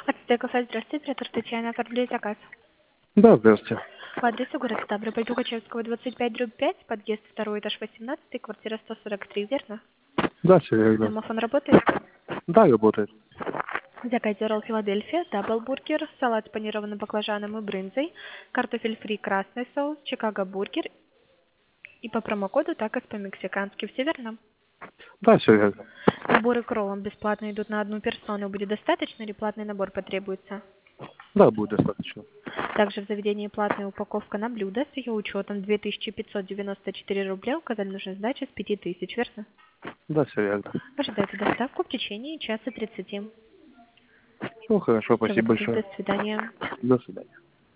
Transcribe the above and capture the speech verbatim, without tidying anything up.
Ацтек кафе, здравствуйте, оператор Татьяна, оформляю заказ. Да, здравствуйте. По адресу город Ставрополь, Тухачевского, двадцать пять, дробь пять, подъезд второй этаж, восемнадцать, квартира сто сорок три, верно? Да, все верно. Домофон работает? Да, работает. В заказе ролл Филадельфия, даблбургер, салат с панированным баклажаном и брынзой, картофель фри, красный соус, Чикаго бургер и по промокоду такос по-мексикански. Все верно? Да, все верно. Наборы к роллам бесплатно идут на одну персону. Будет достаточно или платный набор потребуется? Да, будет достаточно. Также в заведении платная упаковка на блюдо с ее учетом две тысячи пятьсот девяносто четыре рубля. Указали нужная сдача с пяти тысяч, верно? Да, все верно. Ожидайте доставку в течение часа тридцати. Ну, хорошо, Всего спасибо доброго, большое. до свидания. До свидания.